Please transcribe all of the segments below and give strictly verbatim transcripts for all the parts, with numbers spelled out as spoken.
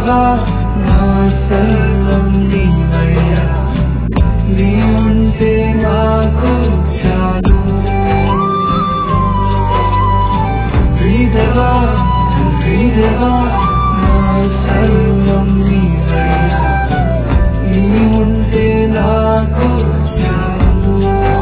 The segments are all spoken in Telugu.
దేవా నా సర్వం నీవయ్యా, నీ ఉంటే నాకు చాలు. దేవా దేవా నా సర్వం నీవయ్యా, నీ ఉంటే నాకు చాలు.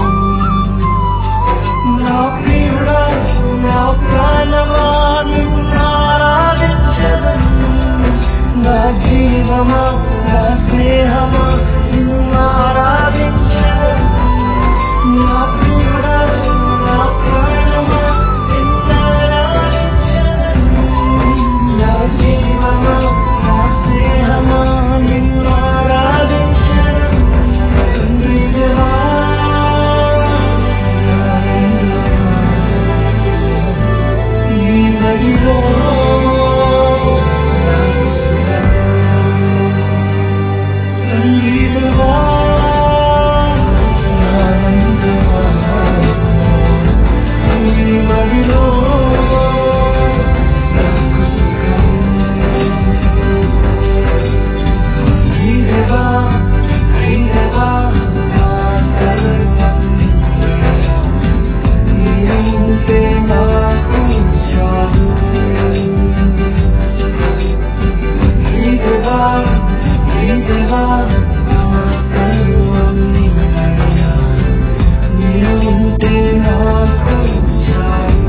నా ప్రియుడా నా ప్రాణమా నిన్ను ఆరాధించెదను, నా జీవమా నా స్నేహమా నిన్ను ఆరాధించెదను. నా ప్రియుడా నా ప్రాణమా నిన్ను ఆరాధించెదను, నా జీవమా నా స్నేహమా నిన్ను ఆరాధించెదను. తండ్రి దేవా ఈ నదిలో తండ్రి దేవా ఆనందమా, ఈ నదిలో నాకు సుఖం. తండ్రి దేవా దేవా నా సర్వం నీవయ్యా, నీ ఉంటే నాకు చాలు. దేవా దేవా నా సర్వం నీవయ్యా, నీ ఉంటే నాకు చాలు.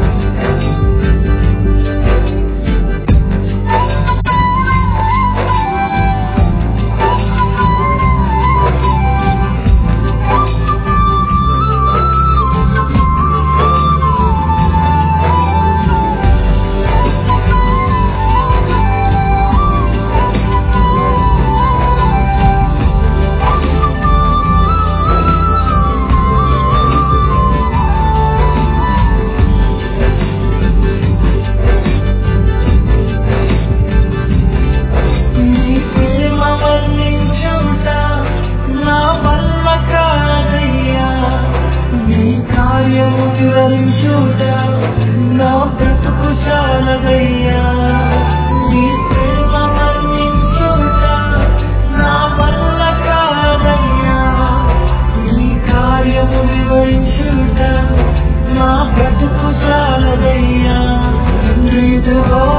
నీ ప్రేమ వర్ణించుట నా వల్ల కాదయ్యా, నీ కార్యము వివరించుట నా బ్రతుకు చాలదయ్యా. నీ ప్రేమ వర్ణించుట నా వల్ల కాదయ్యా, నీ కార్యము వివరించుట నా బ్రతుకు చాలదయ్యా. తండ్రి దేవా